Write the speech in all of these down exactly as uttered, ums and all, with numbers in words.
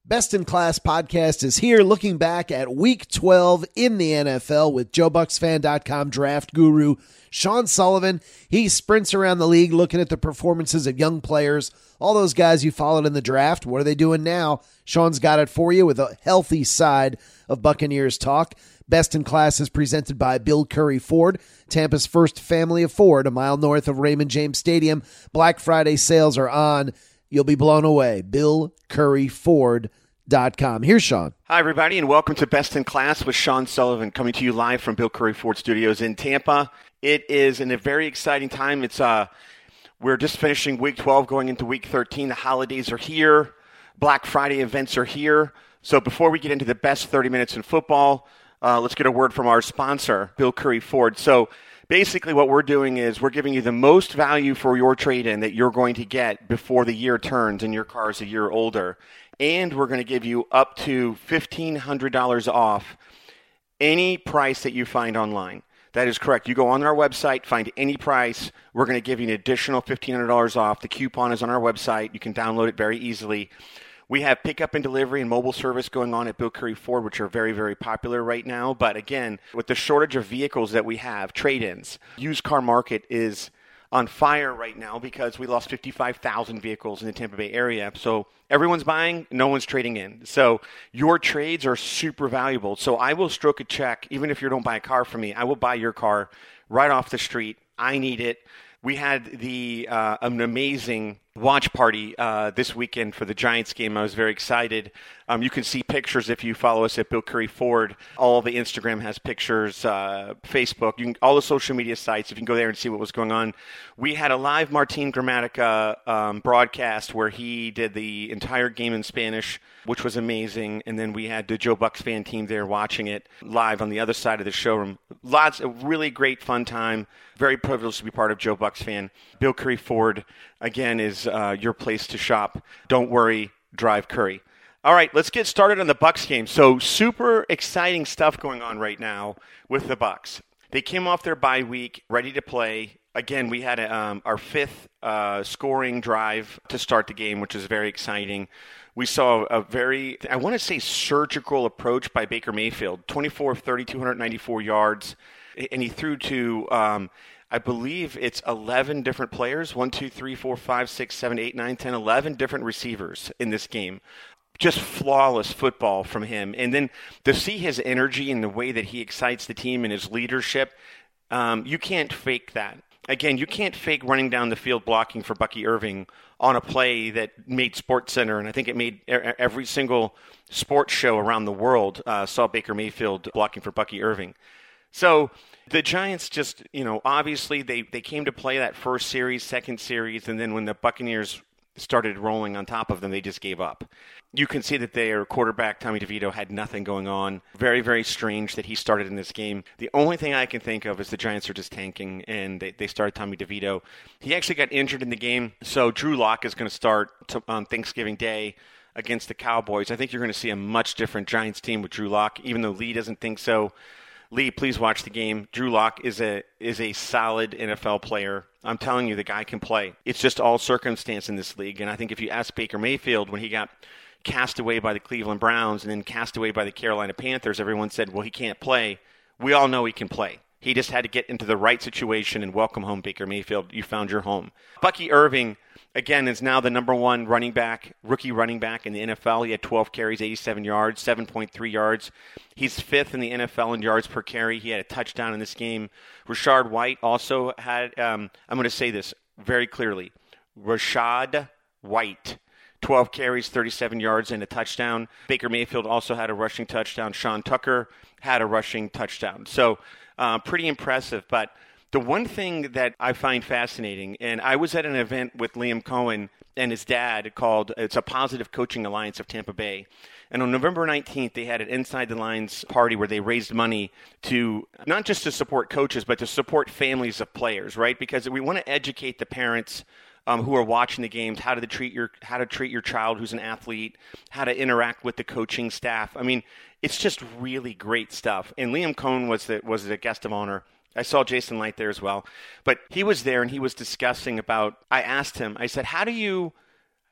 Best in Class podcast is here, looking back at Week twelve in the N F L with Joe Bucks Fan dot com draft guru Sean Sullivan. He sprints around the league looking at the performances of young players, all those guys you followed in the draft. What are they doing now? Sean's got it for you with a healthy side of Buccaneers talk. Best in Class is presented by Bill Curry Ford, Tampa's first family of Ford, a mile north of Raymond James Stadium. Black Friday sales are on. You'll be blown away. Bill Curry Ford dot com. Here's Sean. Hi, everybody, and welcome to Best in Class with Sean Sullivan, coming to you live from Bill Curry Ford Studios in Tampa. It is in a very exciting time. It's uh, we're just finishing Week twelve, going into Week thirteen. The holidays are here. Black Friday events are here. So before we get into the best thirty minutes in football, uh, let's get a word from our sponsor, Bill Curry Ford. So basically what we're doing is we're giving you the most value for your trade-in that you're going to get before the year turns and your car is a year older. And we're going to give you up to fifteen hundred dollars off any price that you find online. That is correct. You go on our website, find any price. We're going to give you an additional fifteen hundred dollars off. The coupon is on our website. You can download it very easily. We have pickup and delivery and mobile service going on at Bill Curry Ford, which are very, very popular right now. But again, with the shortage of vehicles that we have, trade-ins, used car market is on fire right now because we lost fifty-five thousand vehicles in the Tampa Bay area. So everyone's buying, no one's trading in. So your trades are super valuable. So I will stroke a check, even if you don't buy a car from me, I will buy your car right off the street. I need it. We had the uh, an amazing watch party uh, this weekend for the Giants game. I was very excited. Um, you can see pictures if you follow us at Bill Curry Ford. All the Instagram has pictures, uh, Facebook, you can, all the social media sites. If you can go there and see what was going on. We had a live Martin Gramatica um, broadcast where he did the entire game in Spanish, which was amazing. And then we had the Joe Bucks fan team there watching it live on the other side of the showroom. Lots of really great fun time. Very privileged to be part of Joe Bucks Fan. Bill Curry Ford, again, is uh, your place to shop. Don't worry, drive Curry. All right, let's get started on the Bucks game. So super exciting stuff going on right now with the Bucks. They came off their bye week, ready to play. Again, we had a, um, our fifth uh, scoring drive to start the game, which is very exciting. We saw a very, I want to say, surgical approach by Baker Mayfield. twenty-four of thirty, two hundred ninety-four yards. And he threw to, um, I believe it's eleven different players. one, two, three, four, five, six, seven, eight, nine, ten, eleven different receivers in this game. Just flawless football from him. And then to see his energy and the way that he excites the team and his leadership, um, you can't fake that. Again, you can't fake running down the field blocking for Bucky Irving on a play that made SportsCenter, and I think it made every single sports show around the world uh, saw Baker Mayfield blocking for Bucky Irving. So the Giants just, you know, obviously they, they came to play that first series, second series, and then when the Buccaneers started rolling on top of them, they just gave up. You can see that their quarterback, Tommy DeVito, had nothing going on. Very, very strange that he started in this game. The only thing I can think of is the Giants are just tanking, and they, they started Tommy DeVito. He actually got injured in the game, so Drew Lock is going to start to, on Thanksgiving Day against the Cowboys. I think you're going to see a much different Giants team with Drew Lock, even though Lee doesn't think so. Lee, please watch the game. Drew Lock is a is a solid N F L player. I'm telling you, the guy can play. It's just all circumstance in this league. And I think if you ask Baker Mayfield when he got cast away by the Cleveland Browns and then cast away by the Carolina Panthers, everyone said, well, he can't play. We all know he can play. He just had to get into the right situation, and welcome home, Baker Mayfield. You found your home. Bucky Irving, again, is now the number one running back, rookie running back in the N F L. He had twelve carries, eighty-seven yards, seven point three yards. He's fifth in the N F L in yards per carry. He had a touchdown in this game. Rashad White also had, um, I'm going to say this very clearly, Rashad White, twelve carries, thirty-seven yards, and a touchdown. Baker Mayfield also had a rushing touchdown. Sean Tucker had a rushing touchdown. So uh, pretty impressive. But the one thing that I find fascinating, and I was at an event with Liam Cohen and his dad called, it's a Positive Coaching Alliance of Tampa Bay. And on November nineteenth, they had an Inside the Lines party where they raised money to, not just to support coaches, but to support families of players, right? Because we want to educate the parents Um, who are watching the games, how to treat your how to treat your child who's an athlete, how to interact with the coaching staff. I mean, it's just really great stuff. And Liam Cohen was the was the guest of honor. I saw Jason Light there as well. But he was there and he was discussing about, I asked him, I said, how do you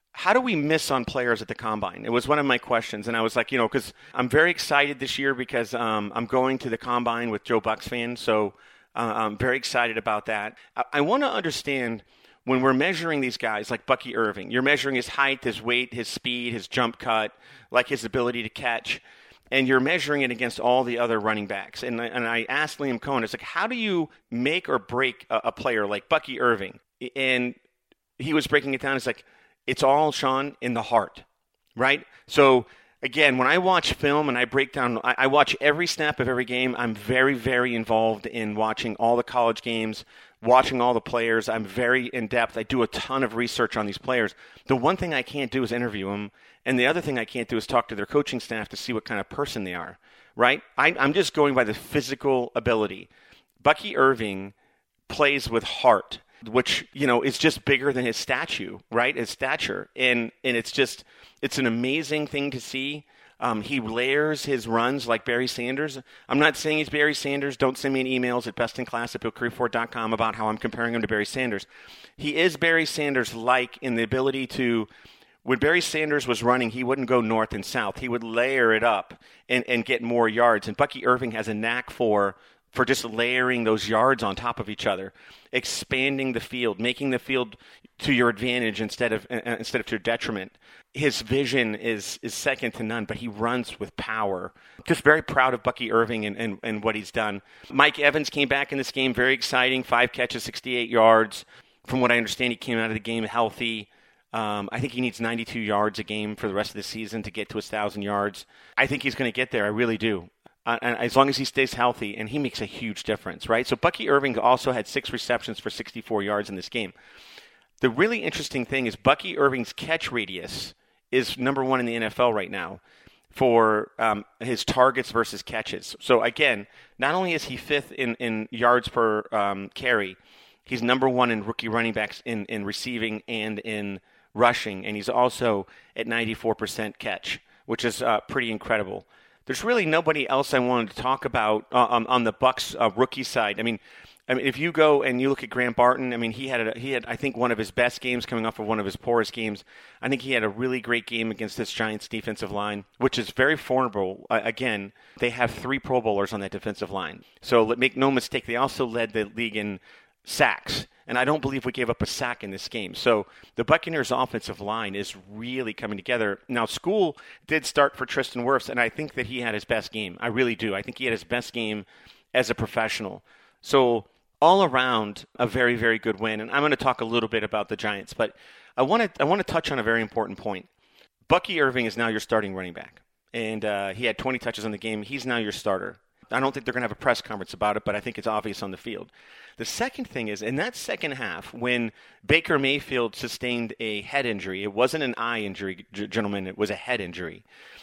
how do we miss on players at the Combine? It was one of my questions, and I was like, you know, because I'm very excited this year because um, I'm going to the Combine with Joe Bucks fan, so uh, I'm very excited about that. I, I want to understand when we're measuring these guys like Bucky Irving, you're measuring his height, his weight, his speed, his jump cut, like his ability to catch, and you're measuring it against all the other running backs. And I, and I asked Liam Cohen, it's like, how do you make or break a, a player like Bucky Irving? And he was breaking it down. It's like, it's all, Sean, in the heart, right? So, again, when I watch film and I break down, I, I watch every snap of every game. I'm very, very involved in watching all the college games, watching all the players. I'm very in-depth. I do a ton of research on these players. The one thing I can't do is interview them, and the other thing I can't do is talk to their coaching staff to see what kind of person they are, right? I, I'm just going by the physical ability. Bucky Irving plays with heart, which, you know, is just bigger than his statue, right? His stature. And and it's just, it's an amazing thing to see. Um, he layers his runs like Barry Sanders. I'm not saying he's Barry Sanders. Don't send me an emails at bestinclass at bill curry ford dot com about how I'm comparing him to Barry Sanders. He is Barry Sanders-like in the ability to, when Barry Sanders was running, he wouldn't go north and south. He would layer it up and, and get more yards. And Bucky Irving has a knack for for just layering those yards on top of each other, expanding the field, making the field to your advantage instead of uh, instead of to your detriment. His vision is is second to none, but he runs with power. Just very proud of Bucky Irving and, and, and what he's done. Mike Evans came back in this game, very exciting, five catches, sixty-eight yards. From what I understand, he came out of the game healthy. Um, I think he needs ninety-two yards a game for the rest of the season to get to his one thousand yards. I think he's going to get there. I really do. Uh, and as long as he stays healthy, and he makes a huge difference, right? So Bucky Irving also had six receptions for sixty-four yards in this game. The really interesting thing is Bucky Irving's catch radius is number one in the N F L right now for um, his targets versus catches. So again, not only is he fifth in, in yards per um, carry, he's number one in rookie running backs in, in receiving and in rushing, and he's also at ninety-four percent catch, which is uh, pretty incredible. There's really nobody else I wanted to talk about uh, on, on the Bucks uh, rookie side. I mean, I mean, if you go and you look at Grant Barton, I mean, he had a, he had I think one of his best games coming off of one of his poorest games. I think he had a really great game against this Giants defensive line, which is very formidable. Uh, again, they have three Pro Bowlers on that defensive line, so make no mistake, they also led the league in sacks. And I don't believe we gave up a sack in this game. So the Buccaneers' offensive line is really coming together. Now, School did start for Tristan Wirfs, and I think that he had his best game. I really do. I think he had his best game as a professional. So all around, a very, very good win. And I'm going to talk a little bit about the Giants, but I want to I want to touch on a very important point. Bucky Irving is now your starting running back, and uh, he had twenty touches on the game. He's now your starter. I don't think they're going to have a press conference about it, but I think it's obvious on the field. The second thing is, in that second half, when Baker Mayfield sustained a head injury, it wasn't an eye injury, gentlemen, it was a head injury,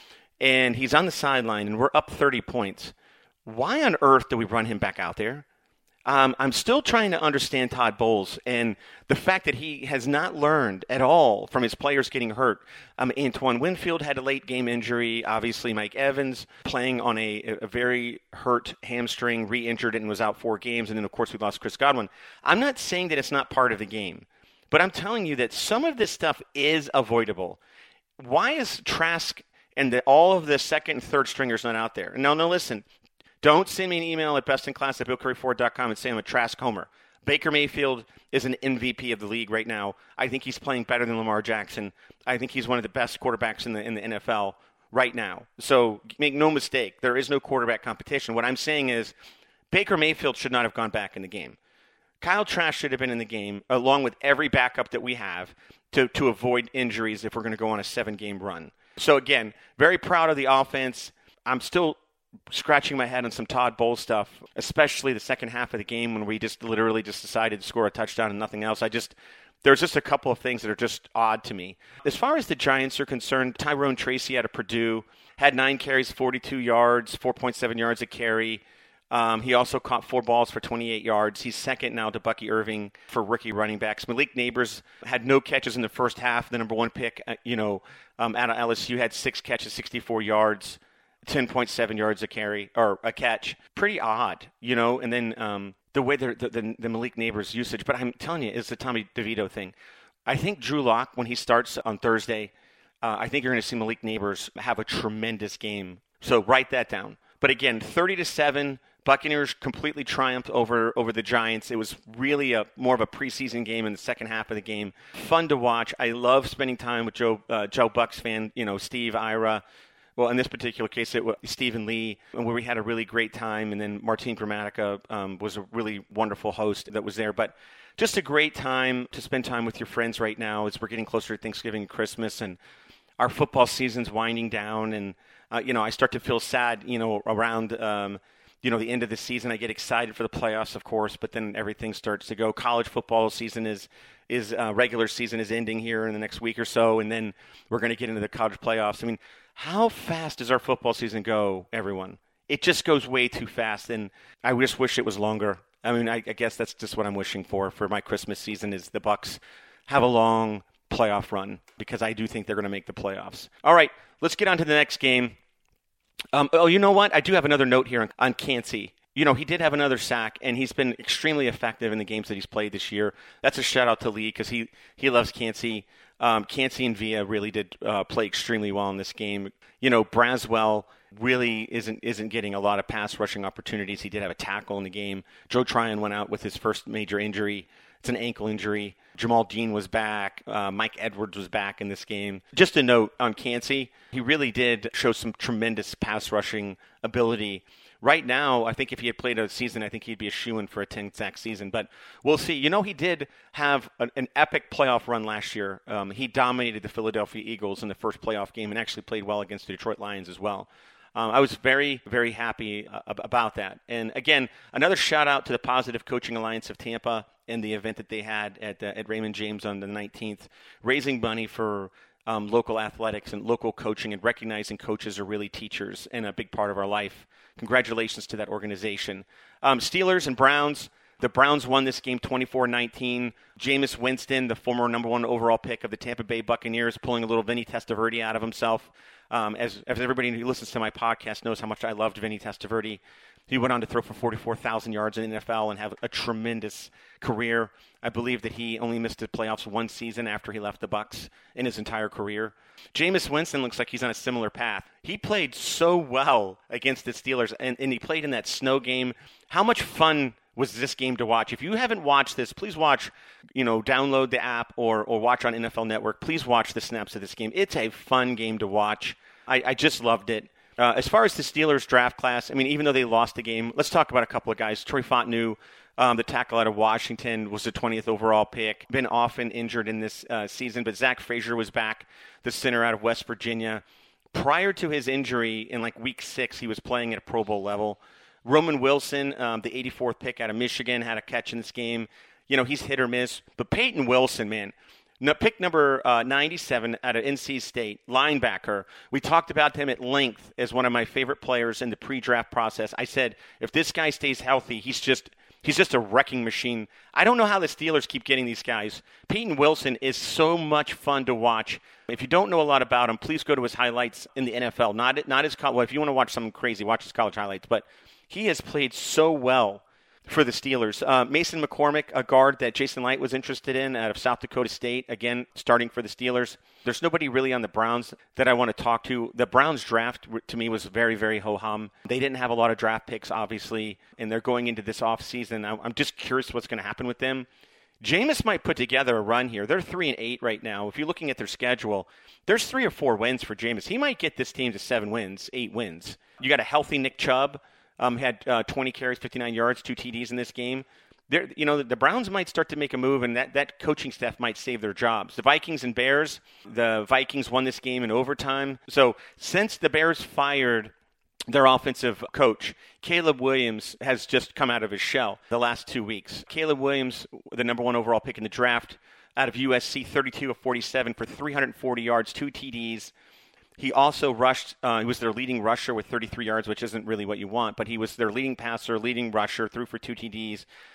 and he's on the sideline, and we're up thirty points. Why on earth do we run him back out there? Um, I'm still trying to understand Todd Bowles and the fact that he has not learned at all from his players getting hurt. Um, Antoine Winfield had a late game injury. Obviously, Mike Evans playing on a, a very hurt hamstring, re-injured and was out four games. And then, of course, we lost Chris Godwin. I'm not saying that it's not part of the game, but I'm telling you that some of this stuff is avoidable. Why is Trask and the, all of the second and third stringers not out there? No, no, listen. Don't send me an email at bestinclass at bill curry ford dot com and say I'm a Trask homer. Baker Mayfield is an M V P of the league right now. I think he's playing better than Lamar Jackson. I think he's one of the best quarterbacks in the in the N F L right now. So make no mistake, there is no quarterback competition. What I'm saying is Baker Mayfield should not have gone back in the game. Kyle Trask should have been in the game along with every backup that we have to, to avoid injuries if we're going to go on a seven-game run. So again, very proud of the offense. I'm still scratching my head on some Todd Bowles stuff, especially the second half of the game when we just literally just decided to score a touchdown and nothing else. I just, there's just a couple of things that are just odd to me. As far as the Giants are concerned, Tyrone Tracy out of Purdue had nine carries, forty-two yards, four point seven yards a carry. Um, he also caught four balls for twenty-eight yards. He's second now to Bucky Irving for rookie running backs. Malik Neighbors had no catches in the first half. The number one pick, uh, you know, um, out of L S U had six catches, sixty-four yards. ten point seven yards a carry or a catch. Pretty odd, you know, and then um, the way the, the, the Malik Neighbors usage. But I'm telling you, it's the Tommy DeVito thing. I think Drew Lock, when he starts on Thursday, uh, I think you're going to see Malik Neighbors have a tremendous game. So write that down. But again, thirty to seven, Buccaneers completely triumphed over, over the Giants. It was really a more of a preseason game in the second half of the game. Fun to watch. I love spending time with Joe uh, Joe Bucks fan, you know, Steve, Ira. Well, in this particular case, it was Stephen Lee, where we had a really great time. And then Martine Gramatica um, was a really wonderful host that was there. But just a great time to spend time with your friends right now as we're getting closer to Thanksgiving and Christmas. And our football season's winding down. And, uh, you know, I start to feel sad, you know, around um, – you know, the end of the season. I get excited for the playoffs, of course, but then everything starts to go. College football season is, is uh, regular season is ending here in the next week or so, and then we're going to get into the college playoffs. I mean, how fast does our football season go, everyone? It just goes way too fast, and I just wish it was longer. I mean, I, I guess that's just what I'm wishing for for my Christmas season is the Bucs have a long playoff run because I do think they're going to make the playoffs. All right, let's get on to the next game. Um, oh, you know what? I do have another note here on, on Kancey. You know, he did have another sack, and he's been extremely effective in the games that he's played this year. That's a shout-out to Lee because he, he loves Kancey. Um, Kancey and Villa really did uh, play extremely well in this game. You know, Braswell really isn't isn't getting a lot of pass rushing opportunities. He did have a tackle in the game. Joe Tryon went out with his first major injury. It's an ankle injury. Jamal Dean was back. Uh, Mike Edwards was back in this game. Just a note on Kancey, he really did show some tremendous pass rushing ability. Right now, I think if he had played a season, I think he'd be a shoo-in for a ten-sack season. But we'll see. You know, he did have an, an epic playoff run last year. Um, he dominated the Philadelphia Eagles in the first playoff game and actually played well against the Detroit Lions as well. Um, I was very, very happy uh, about that. And again, another shout out to the Positive Coaching Alliance of Tampa and the event that they had at uh, at Raymond James on the nineteenth, raising money for um, local athletics and local coaching and recognizing coaches are really teachers and a big part of our life. Congratulations to that organization. Um, Steelers and Browns. The Browns won this game twenty-four nineteen. Jameis Winston, the former number one overall pick of the Tampa Bay Buccaneers, pulling a little Vinny Testaverde out of himself. Um, as, as everybody who listens to my podcast knows how much I loved Vinny Testaverde. He went on to throw for forty-four thousand yards in the N F L and have a tremendous career. I believe that he only missed the playoffs one season after he left the Bucs in his entire career. Jameis Winston looks like he's on a similar path. He played so well against the Steelers, and, and he played in that snow game. How much fun was this game to watch? If you haven't watched this, please watch, you know, download the app or or watch on N F L Network. Please watch the snaps of this game. It's a fun game to watch. I, I just loved it. Uh, as far as the Steelers draft class, I mean, even though they lost the game, let's talk about a couple of guys. Troy Fontenot, um, the tackle out of Washington, was the twentieth overall pick. Been often injured in this uh, season, but Zach Frazier was back, the center out of West Virginia. Prior to his injury in like week six, he was playing at a Pro Bowl level. Roman Wilson, um, the eighty-fourth pick out of Michigan, had a catch in this game. You know, he's hit or miss. But Peyton Wilson, man, no, pick number uh, ninety-seven out of N C State, linebacker. We talked about him at length as one of my favorite players in the pre-draft process. I said, if this guy stays healthy, he's just he's just a wrecking machine. I don't know how the Steelers keep getting these guys. Peyton Wilson is so much fun to watch. If you don't know a lot about him, please go to his highlights in the N F L. Not not his well, if you want to watch something crazy, watch his college highlights. But he has played so well for the Steelers. Uh, Mason McCormick, a guard that Jason Light was interested in out of South Dakota State, again, starting for the Steelers. There's nobody really on the Browns that I want to talk to. The Browns draft, to me, was very, very ho-hum. They didn't have a lot of draft picks, obviously, and they're going into this offseason. I'm just curious what's going to happen with them. Jameis might put together a run here. They're three and eight right now. If you're looking at their schedule, there's three or four wins for Jameis. He might get this team to seven wins, eight wins. You got a healthy Nick Chubb. Um, had uh, twenty carries, fifty-nine yards, two T Ds in this game. They're, you know, the Browns might start to make a move, and that, that coaching staff might save their jobs. The Vikings and Bears, the Vikings won this game in overtime. So since the Bears fired their offensive coach, Caleb Williams has just come out of his shell the last two weeks. Caleb Williams, the number one overall pick in the draft, out of U S C, thirty-two of forty-seven for three hundred forty yards, two T Ds. He also rushed, uh, he was their leading rusher with thirty-three yards, which isn't really what you want, but he was their leading passer, leading rusher, threw for two T Ds.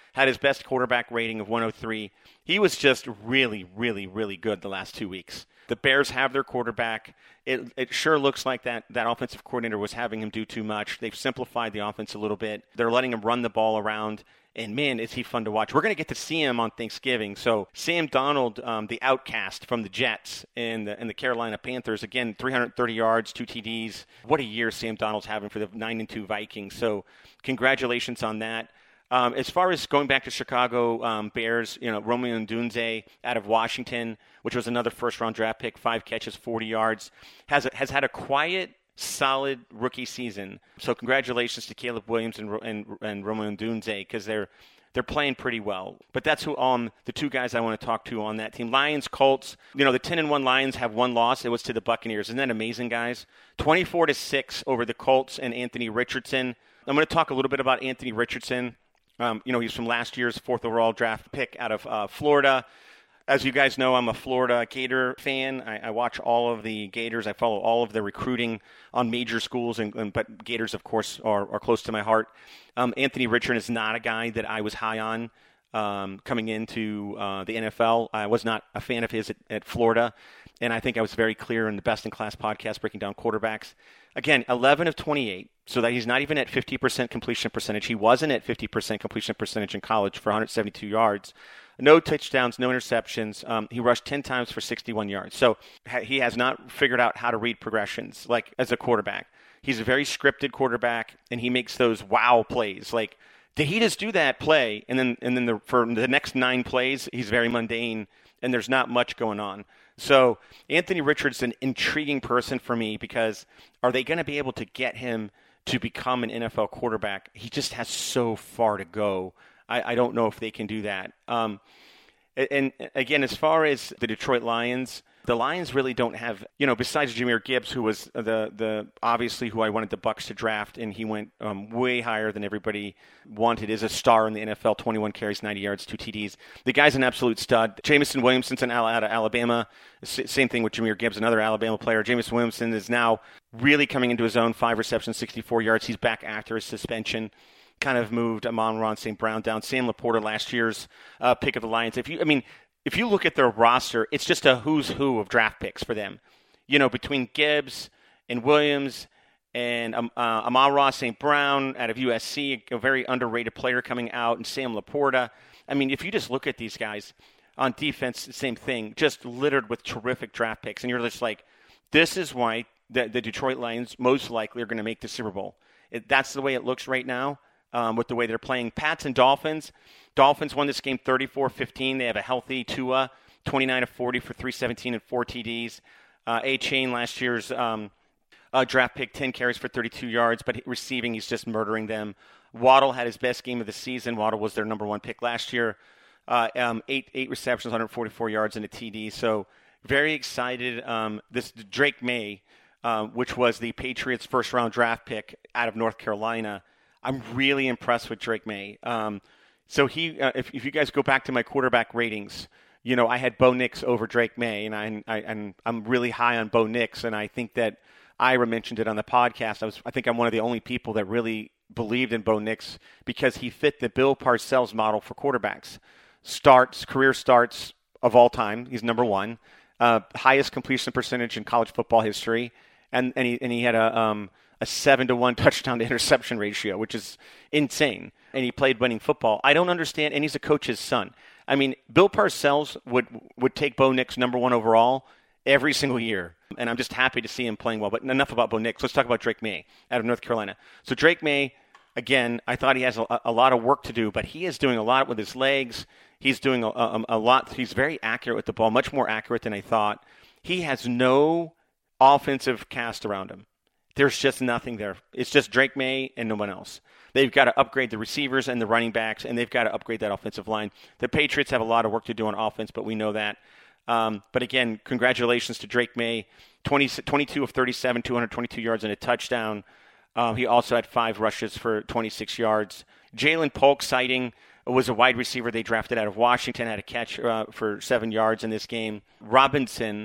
had his best quarterback rating of one oh three. He was just really, really, really good the last two weeks. The Bears have their quarterback. It it sure looks like that, that offensive coordinator was having him do too much. They've simplified the offense a little bit. They're letting him run the ball around. And, man, is he fun to watch. We're going to get to see him on Thanksgiving. So Sam Darnold, um, the outcast from the Jets and the, and the Carolina Panthers, again, three hundred thirty yards, two T Ds. What a year Sam Darnold's having for the nine and two Vikings. So congratulations on that. Um, as far as going back to Chicago um, Bears, you know, Romeo Odunze out of Washington, which was another first-round draft pick, five catches, forty yards, has a, has had a quiet, solid rookie season. So congratulations to Caleb Williams and and, and Romeo Odunze because they're they're playing pretty well. But that's who um the two guys I want to talk to on that team. Lions, Colts. You know, the ten and one Lions have one loss. It was to the Buccaneers. Isn't that amazing, guys? twenty-four to six over the Colts and Anthony Richardson. I'm going to talk a little bit about Anthony Richardson. Um, you know, he's from last year's fourth overall draft pick out of uh, Florida. As you guys know, I'm a Florida Gator fan. I, I watch all of the Gators. I follow all of their recruiting on major schools, and, and but Gators, of course, are, are close to my heart. Um, Anthony Richardson is not a guy that I was high on um, coming into uh, the N F L. I was not a fan of his at, at Florida, and I think I was very clear in the Best in Class podcast breaking down quarterbacks. Again, eleven of twenty-eight, so that he's not even at fifty percent completion percentage. He wasn't at fifty percent completion percentage in college for one hundred seventy-two yards. No touchdowns, no interceptions. Um, he rushed ten times for sixty-one yards. So ha- he has not figured out how to read progressions, like as a quarterback. He's a very scripted quarterback, and he makes those wow plays. Like, did he just do that play? And then, and then the, for the next nine plays, he's very mundane, and there's not much going on. So Anthony Richardson, intriguing person for me because are they going to be able to get him to become an N F L quarterback? He just has so far to go. I, I don't know if they can do that. Um, and, and again, as far as the Detroit Lions, the Lions really don't have, you know, besides Jahmyr Gibbs, who was the the obviously who I wanted the Bucs to draft, and he went um, way higher than everybody wanted, is a star in the N F L, twenty-one carries, ninety yards, two T Ds. The guy's an absolute stud. Jamison Williamson's an out of Alabama. Same thing with Jahmyr Gibbs, another Alabama player. Jamison Williamson is now really coming into his own, five receptions, sixty-four yards. He's back after his suspension. Kind of moved Amon-Ra Saint Brown down. Sam Laporta, last year's uh, pick of the Lions. If you, I mean, if you look at their roster, it's just a who's who of draft picks for them. You know, between Gibbs and Williams and um, uh, Amon-Ra Saint Brown out of U S C, a very underrated player coming out, and Sam Laporta. I mean, if you just look at these guys on defense, same thing, just littered with terrific draft picks. And you're just like, this is why the, the Detroit Lions most likely are going to make the Super Bowl. It, that's the way it looks right now. Um, with the way they're playing. Pats and Dolphins. Dolphins won this game thirty-four fifteen. They have a healthy Tua, twenty-nine of forty for three seventeen and four T Ds. Uh, A-Chain, last year's um, uh, draft pick, ten carries for thirty-two yards, but receiving, he's just murdering them. Waddle had his best game of the season. Waddle was their number one pick last year. Uh, um, eight eight receptions, one hundred forty-four yards and a T D. So very excited. Um, this Drake May, uh, which was the Patriots' first-round draft pick out of North Carolina, I'm really impressed with Drake May. Um, so he, uh, if, if you guys go back to my quarterback ratings, you know, I had Bo Nix over Drake May, and I, I and I'm really high on Bo Nix, and I think that Ira mentioned it on the podcast. I was, I think I'm one of the only people that really believed in Bo Nix because he fit the Bill Parcells model for quarterbacks. Starts, career starts of all time. He's number one, uh, highest completion percentage in college football history, and and he and he had a um. a seven to one touchdown to interception ratio, which is insane. And he played winning football. I don't understand, and he's a coach's son. I mean, Bill Parcells would would take Bo Nix number one overall every single year, and I'm just happy to see him playing well. But enough about Bo Nix. Let's talk about Drake May out of North Carolina. So Drake May, again, I thought he has a, a lot of work to do, but he is doing a lot with his legs. He's doing a, a, a lot. He's very accurate with the ball, much more accurate than I thought. He has no offensive cast around him. There's just nothing there. It's just Drake May and no one else. They've got to upgrade the receivers and the running backs, and they've got to upgrade that offensive line. The Patriots have a lot of work to do on offense, but we know that. Um, but again, congratulations to Drake May. twenty, twenty-two of thirty-seven, two hundred twenty-two yards and a touchdown. Um, he also had five rushes for twenty-six yards. Jalen Polk sighting was a wide receiver they drafted out of Washington, had a catch uh, for seven yards in this game. Robinson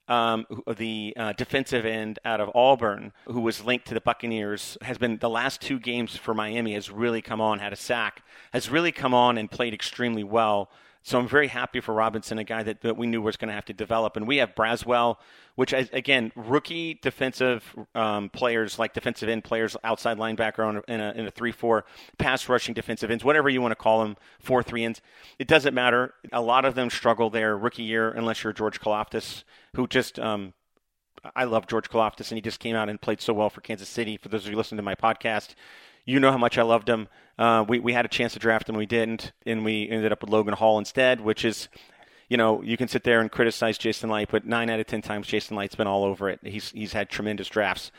um, the uh, defensive end out of Auburn, who was linked to the Buccaneers, has been the last two games for Miami has really come on, had a sack, has really come on and played extremely well. So I'm very happy for Robinson, a guy that, that we knew was going to have to develop. And we have Braswell, which, again, rookie defensive um, players, like defensive end players, outside linebacker on a, in a, in a three four, pass rushing defensive ends, whatever you want to call them, four three ends. It doesn't matter. A lot of them struggle their rookie year unless you're George Karlaftis, who just um, – I love George Karlaftis, and he just came out and played so well for Kansas City. For those of you listening to my podcast, you know how much I loved him. Uh, we, we had a chance to draft him, we didn't, and we ended up with Logan Hall instead, which is, you know, you can sit there and criticize Jason Licht, but nine out of ten times Jason Light's been all over it. He's he's had tremendous drafts.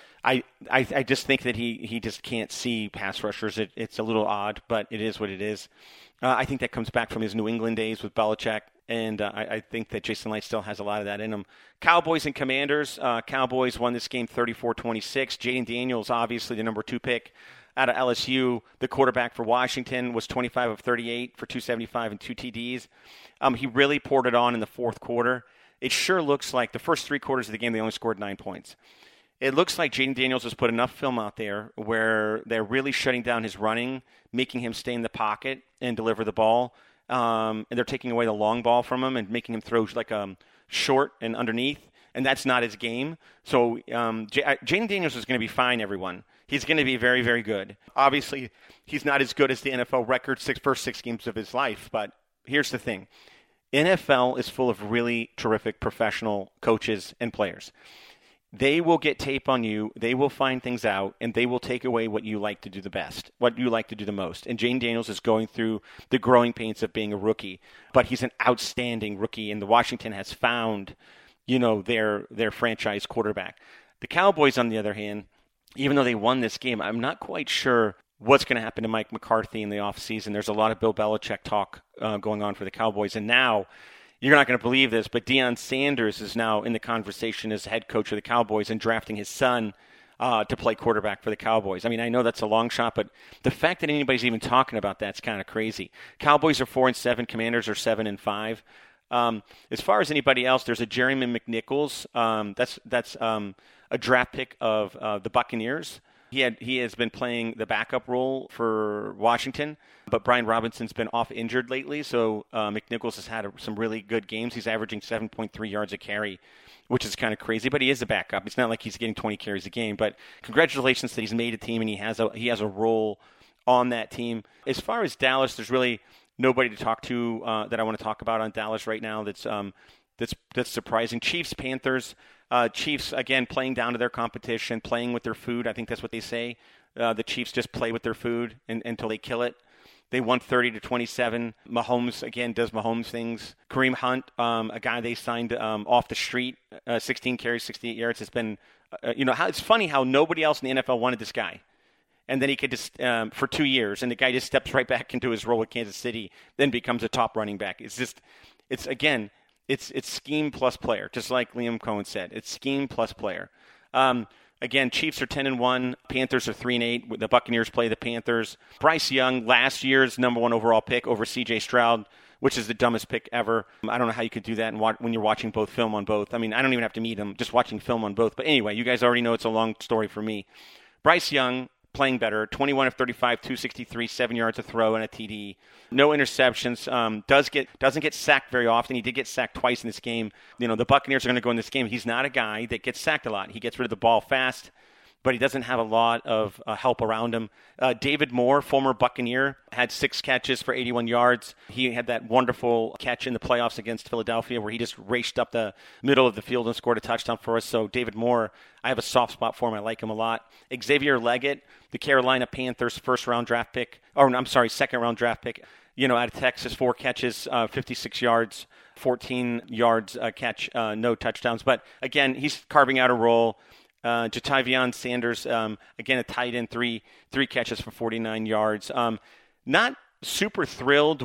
I I, I just think that he, he just can't see pass rushers. It, it's a little odd, but it is what it is. Uh, I think that comes back from his New England days with Belichick, and uh, I, I think that Jason Licht still has a lot of that in him. Cowboys and Commanders. Uh, Cowboys won this game thirty-four twenty-six. Jayden Daniels, obviously the number two pick out of L S U. The quarterback for Washington was twenty-five of thirty-eight for two seventy-five and two T Ds. Um, he really poured it on in the fourth quarter. It sure looks like the first three quarters of the game they only scored nine points. It looks like Jayden Daniels has put enough film out there where they're really shutting down his running, making him stay in the pocket and deliver the ball. Um, and they're taking away the long ball from him and making him throw like um, short and underneath. And that's not his game. So um, J- Jayden Daniels is going to be fine, everyone. He's going to be very, very good. Obviously, he's not as good as the N F L record six, first six games of his life. But here's the thing. N F L is full of really terrific professional coaches and players. They will get tape on you, they will find things out, and they will take away what you like to do the best, what you like to do the most. And Jayden Daniels is going through the growing pains of being a rookie, but he's an outstanding rookie, and the Washington has found, you know, their their franchise quarterback. The Cowboys, on the other hand, even though they won this game, I'm not quite sure what's going to happen to Mike McCarthy in the offseason. There's a lot of Bill Belichick talk uh, going on for the Cowboys, and now you're not going to believe this, but Deion Sanders is now in the conversation as head coach of the Cowboys and drafting his son uh, to play quarterback for the Cowboys. I mean, I know that's a long shot, but the fact that anybody's even talking about that's kind of crazy. Cowboys are four and seven, Commanders are seven and five. Um, as far as anybody else, there's a Jeremy McNichols. Um, that's that's um, a draft pick of uh, the Buccaneers. He had he has been playing the backup role for Washington, but Brian Robinson's been off injured lately, so uh, McNichols has had a, some really good games. He's averaging seven point three yards a carry, which is kind of crazy, but he is a backup. It's not like he's getting twenty carries a game, but congratulations that he's made a team and he has a he has a role on that team. As far as Dallas, there's really nobody to talk to uh, that I want to talk about on Dallas right now that's um, that's that's surprising. Chiefs, Panthers. Uh, Chiefs, again, playing down to their competition, playing with their food. I think that's what they say. Uh, the Chiefs just play with their food in, until they kill it. They won thirty to twenty-seven. Mahomes, again, does Mahomes things. Kareem Hunt, um, a guy they signed um, off the street, uh, sixteen carries, sixty-eight yards. It's been, uh, you know, how, it's funny how nobody else in the N F L wanted this guy. And then he could just, um, for two years, and the guy just steps right back into his role with Kansas City, then becomes a top running back. It's just, it's, again, It's it's scheme plus player, just like Liam Cohen said. It's scheme plus player. Um, again, Chiefs are ten and one. Panthers are three and eight. The Buccaneers play the Panthers. Bryce Young, last year's number one overall pick over C J Stroud, which is the dumbest pick ever. I don't know how you could do that and wa- when you're watching both film on both. I mean, I don't even have to meet him, just watching film on both. But anyway, you guys already know it's a long story for me. Bryce Young, playing better, twenty-one of thirty-five, two sixty-three, seven yards a throw and a T D. No interceptions. Um, does get doesn't get sacked very often. He did get sacked twice in this game. You know, the Buccaneers are going to go in this game. He's not a guy that gets sacked a lot. He gets rid of the ball fast, but he doesn't have a lot of uh, help around him. Uh, David Moore, former Buccaneer, had six catches for eighty-one yards. He had that wonderful catch in the playoffs against Philadelphia where he just raced up the middle of the field and scored a touchdown for us. So David Moore, I have a soft spot for him. I like him a lot. Xavier Leggett, the Carolina Panthers first-round draft pick, or I'm sorry, second-round draft pick, you know, out of Texas, four catches, uh, fifty-six yards, fourteen yards uh, catch, uh, no touchdowns. But, again, he's carving out a role. Uh, Jatavion Sanders, um, again, a tight end, three three catches for forty-nine yards. Um, not super thrilled with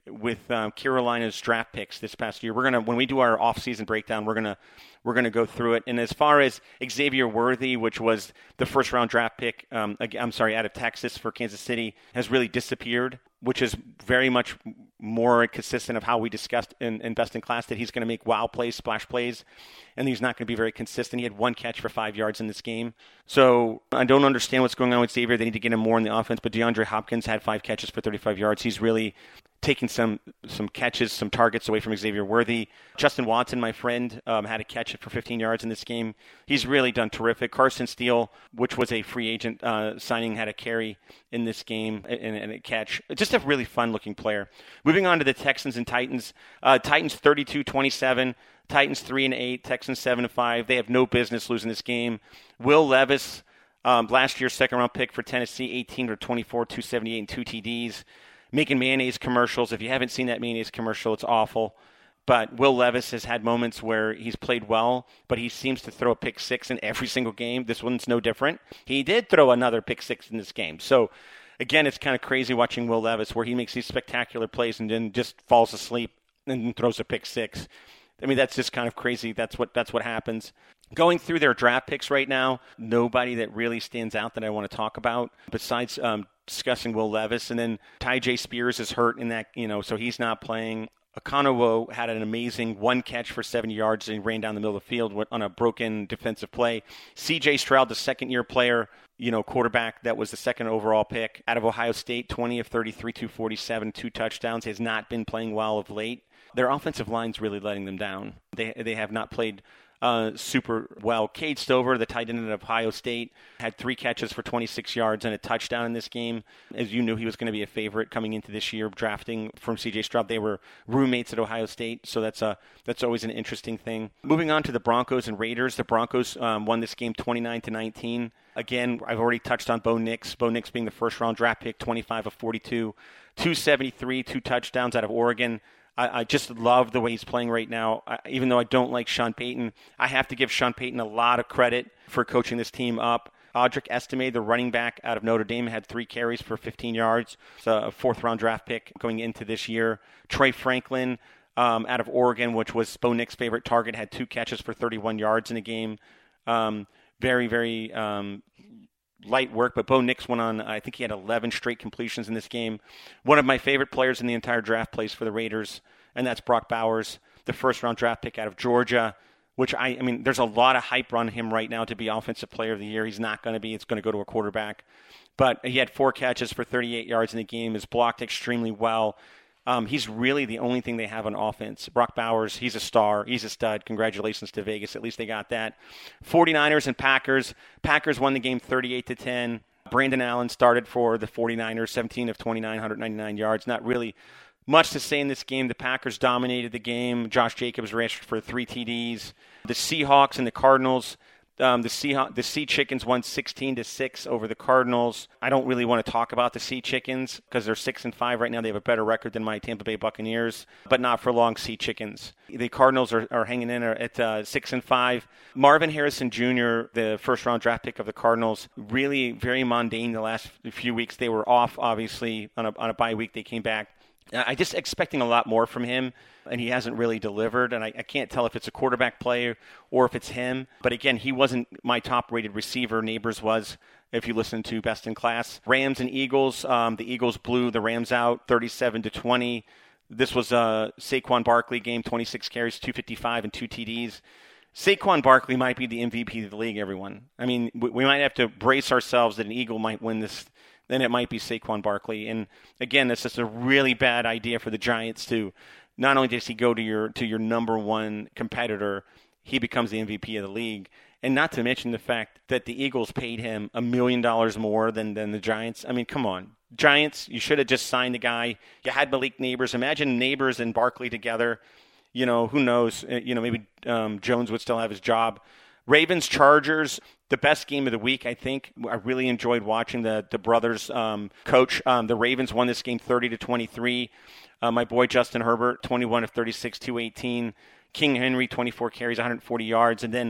with um, Carolina's draft picks this past year. We're gonna when we do our off-season breakdown, we're gonna we're gonna go through it. And as far as Xavier Worthy, which was the first-round draft pick, um, I'm sorry, out of Texas for Kansas City, has really disappeared, which is very much more consistent of how we discussed in, in Best in Class, that he's going to make wow plays, splash plays, and he's not going to be very consistent. He had one catch for five yards in this game. So I don't understand what's going on with Xavier. They need to get him more in the offense, but DeAndre Hopkins had five catches for thirty-five yards. He's really taking some some catches, some targets away from Xavier Worthy. Justin Watson, my friend, um, had a catch for fifteen yards in this game. He's really done terrific. Carson Steele, which was a free agent uh, signing, had a carry in this game and, and a catch. Just a really fun-looking player. Moving on to the Texans and Titans. Uh, Titans thirty-two twenty-seven. Titans three and eight. Texans seven and five. They have no business losing this game. Will Levis, um, last year's second-round pick for Tennessee, eighteen for twenty-four, two seventy-eight, and two T Ds. Making mayonnaise commercials. If you haven't seen that mayonnaise commercial, it's awful. But Will Levis has had moments where he's played well, but he seems to throw a pick six in every single game. This one's no different. He did throw another pick six in this game. So, again, it's kind of crazy watching Will Levis where he makes these spectacular plays and then just falls asleep and throws a pick six. I mean, that's just kind of crazy. That's what that's what happens. Going through their draft picks right now, nobody that really stands out that I want to talk about besides um, discussing Will Levis. And then Ty J. Spears is hurt in that, you know, so he's not playing. Okonowo had an amazing one catch for seventy yards and ran down the middle of the field on a broken defensive play. C J. Stroud, the second-year player, you know, quarterback that was the second overall pick out of Ohio State, twenty of thirty-three, two forty-seven, two touchdowns, has not been playing well of late. Their offensive line's really letting them down. They they have not played uh, super well. Cade Stover, the tight end of Ohio State, had three catches for twenty-six yards and a touchdown in this game. As you knew, he was going to be a favorite coming into this year, drafting from C J. Stroud. They were roommates at Ohio State, so that's a that's always an interesting thing. Moving on to the Broncos and Raiders. The Broncos um, won this game twenty-nine to nineteen. Again, I've already touched on Bo Nix. Bo Nix being the first-round draft pick, twenty-five of forty-two, two seventy-three, two touchdowns out of Oregon. I, I just love the way he's playing right now. I, even though I don't like Sean Payton, I have to give Sean Payton a lot of credit for coaching this team up. Audric Estime, the running back out of Notre Dame, had three carries for fifteen yards. It's a fourth-round draft pick going into this year. Trey Franklin um, out of Oregon, which was Bo Nix's favorite target, had two catches for thirty-one yards in a game. Um, very, very um, light work, but Bo Nix went on, I think he had eleven straight completions in this game. One of my favorite players in the entire draft plays for the Raiders, and that's Brock Bowers, the first-round draft pick out of Georgia, which, I, I mean, there's a lot of hype on him right now to be Offensive Player of the Year. He's not going to be. It's going to go to a quarterback. But he had four catches for thirty-eight yards in the game, is blocked extremely well. Um, he's really the only thing they have on offense. Brock Bowers, he's a star. He's a stud. Congratulations to Vegas. At least they got that. 49ers and Packers. Packers won the game thirty-eight to ten. Brandon Allen started for the 49ers, seventeen of twenty-nine, one ninety-nine yards. Not really much to say in this game. The Packers dominated the game. Josh Jacobs rushed for three T Ds. The Seahawks and the Cardinals. Um, the Seahawks, the Sea Chickens won sixteen to six over the Cardinals. I don't really want to talk about the Sea Chickens because they're six and five right now. They have a better record than my Tampa Bay Buccaneers, but not for long. Sea Chickens. The Cardinals are, are hanging in at uh, six and five. Marvin Harrison Junior, the first round draft pick of the Cardinals, really very mundane the last few weeks. They were off, obviously, on a on a bye week. They came back. I just expecting a lot more from him, and he hasn't really delivered. And I, I can't tell if it's a quarterback play or if it's him. But again, he wasn't my top-rated receiver. Neighbors was, if you listen to Best in Class. Rams and Eagles. Um, the Eagles blew the Rams out, thirty-seven to twenty. This was a Saquon Barkley game, twenty-six carries, two fifty-five, and two T Ds. Saquon Barkley might be the M V P of the league, everyone. I mean, we, we might have to brace ourselves that an Eagle might win this. Then it might be Saquon Barkley. And again, it's just a really bad idea for the Giants to not only does he go to your to your number one competitor, he becomes the M V P of the league. And not to mention the fact that the Eagles paid him a million dollars more than, than the Giants. I mean, come on. Giants, you should have just signed the guy. You had Malik Neighbors. Imagine Neighbors and Barkley together. You know, who knows? You know, maybe um, Jones would still have his job. Ravens, Chargers, the best game of the week, I think. I really enjoyed watching the the brothers um, coach. Um, the Ravens won this game thirty to twenty-three. Uh, my boy Justin Herbert, twenty-one of thirty-six, two eighteen. King Henry, twenty-four carries, one hundred forty yards. And then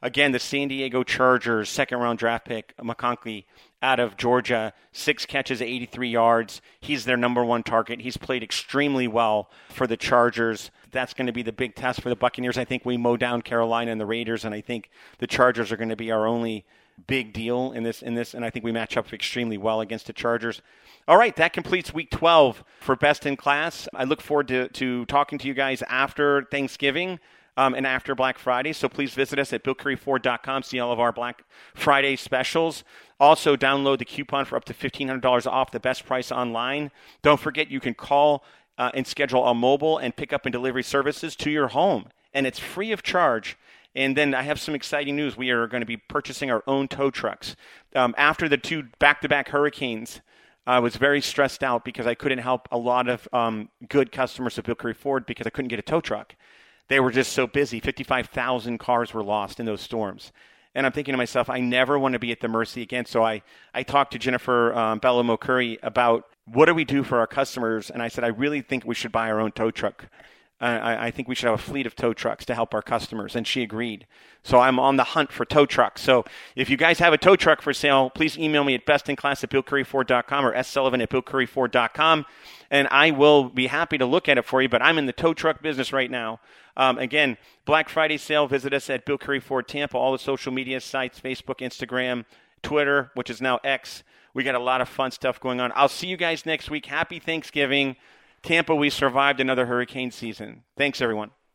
Again, the San Diego Chargers, second-round draft pick, McConkey, out of Georgia, six catches, eighty-three yards. He's their number one target. He's played extremely well for the Chargers. That's going to be the big test for the Buccaneers. I think we mow down Carolina and the Raiders, and I think the Chargers are going to be our only big deal in this, in this, and I think we match up extremely well against the Chargers. All right, that completes Week twelve for Best in Class. I look forward to, to talking to you guys after Thanksgiving. Um, and after Black Friday. So please visit us at Bill Curry Ford dot com, see all of our Black Friday specials. Also, download the coupon for up to fifteen hundred dollars off, the best price online. Don't forget, you can call uh, and schedule a mobile and pickup and delivery services to your home. And it's free of charge. And then I have some exciting news. We are going to be purchasing our own tow trucks. Um, after the two back-to-back hurricanes, I was very stressed out because I couldn't help a lot of um, good customers of Bill Curry Ford because I couldn't get a tow truck. They were just so busy. fifty-five thousand cars were lost in those storms. And I'm thinking to myself, I never want to be at the mercy again. So I, I talked to Jennifer um, Bellamo-Curry about what do we do for our customers. And I said, I really think we should buy our own tow truck. Uh, I, I think we should have a fleet of tow trucks to help our customers. And she agreed. So I'm on the hunt for tow trucks. So if you guys have a tow truck for sale, please email me at bestinclass at Bill Curry Ford dot com or s sullivan at Bill Curry Ford dot com. And I will be happy to look at it for you. But I'm in the tow truck business right now. Um, again, Black Friday sale, visit us at Bill Curry Ford Tampa, all the social media sites, Facebook, Instagram, Twitter, which is now X. We got a lot of fun stuff going on. I'll see you guys next week. Happy Thanksgiving. Tampa, we survived another hurricane season. Thanks, everyone.